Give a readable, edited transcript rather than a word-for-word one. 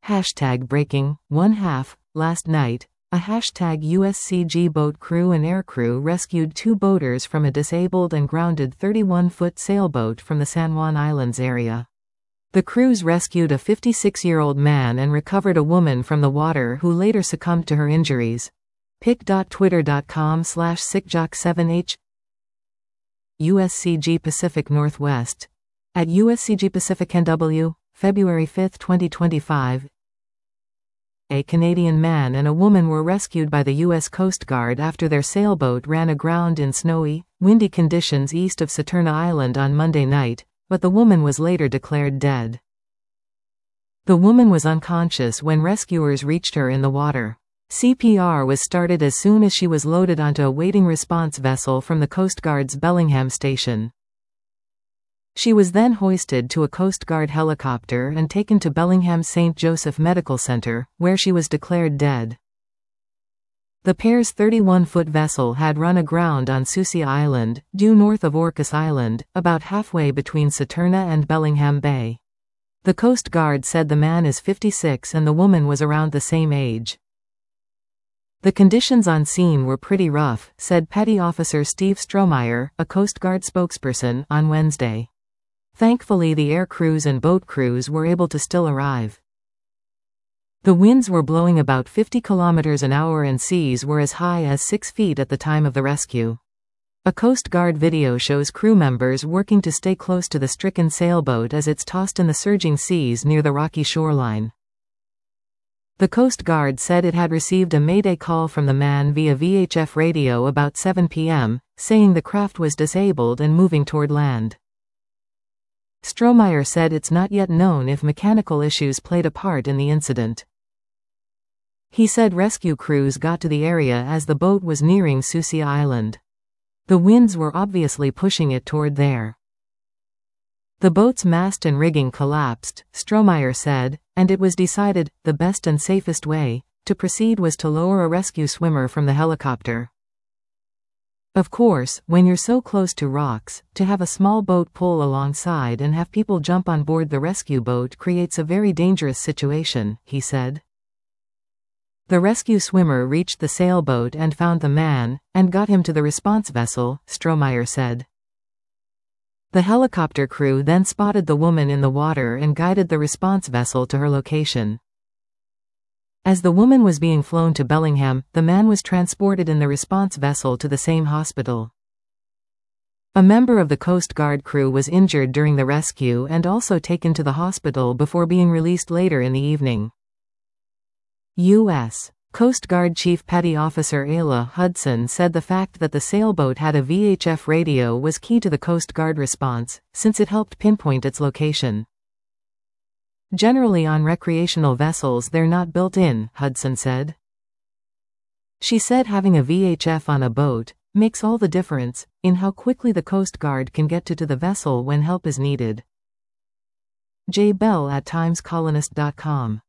Breaking, 1/2, last night, a USCG boat crew and aircrew rescued 2 boaters from a disabled and grounded 31-foot sailboat from the San Juan Islands area. The crews rescued a 56-year-old man and recovered a woman from the water who later succumbed to her injuries. pic.twitter.com/sickjock7h USCG Pacific Northwest. At USCG Pacific NW, February 5, 2025. A Canadian man and a woman were rescued by the U.S. Coast Guard after their sailboat ran aground in snowy, windy conditions east of Saturna Island on Monday night, but the woman was later declared dead. The woman was unconscious when rescuers reached her in the water. CPR was started as soon as she was loaded onto a waiting response vessel from the Coast Guard's Bellingham station. She was then hoisted to a Coast Guard helicopter and taken to Bellingham St. Joseph Medical Center, where she was declared dead. The pair's 31-foot vessel had run aground on Sucia Island, due north of Orcas Island, about halfway between Saturna and Bellingham Bay. The Coast Guard said the man is 56 and the woman was around the same age. The conditions on scene were pretty rough, said Petty Officer Steve Strohmeyer, a Coast Guard spokesperson, on Wednesday. Thankfully, the air crews and boat crews were able to still arrive. The winds were blowing about 50 kilometers an hour and seas were as high as 6 feet at the time of the rescue. A Coast Guard video shows crew members working to stay close to the stricken sailboat as it's tossed in the surging seas near the rocky shoreline. The Coast Guard said it had received a mayday call from the man via VHF radio about 7 p.m., saying the craft was disabled and moving toward land. Strohmeyer said it's not yet known if mechanical issues played a part in the incident. He said rescue crews got to the area as the boat was nearing Sucia Island. The winds were obviously pushing it toward there. The boat's mast and rigging collapsed, Strohmeyer said, and it was decided the best and safest way to proceed was to lower a rescue swimmer from the helicopter. Of course, when you're so close to rocks, to have a small boat pull alongside and have people jump on board the rescue boat creates a very dangerous situation, he said. The rescue swimmer reached the sailboat and found the man, and got him to the response vessel, Strohmeyer said. The helicopter crew then spotted the woman in the water and guided the response vessel to her location. As the woman was being flown to Bellingham, the man was transported in the response vessel to the same hospital. A member of the Coast Guard crew was injured during the rescue and also taken to the hospital before being released later in the evening. U.S. Coast Guard Chief Petty Officer Ayla Hudson said the fact that the sailboat had a VHF radio was key to the Coast Guard response, since it helped pinpoint its location. Generally on recreational vessels they're not built in, Hudson said. She said having a VHF on a boat makes all the difference in how quickly the Coast Guard can get to the vessel when help is needed. Jay Bell at timescolonist.com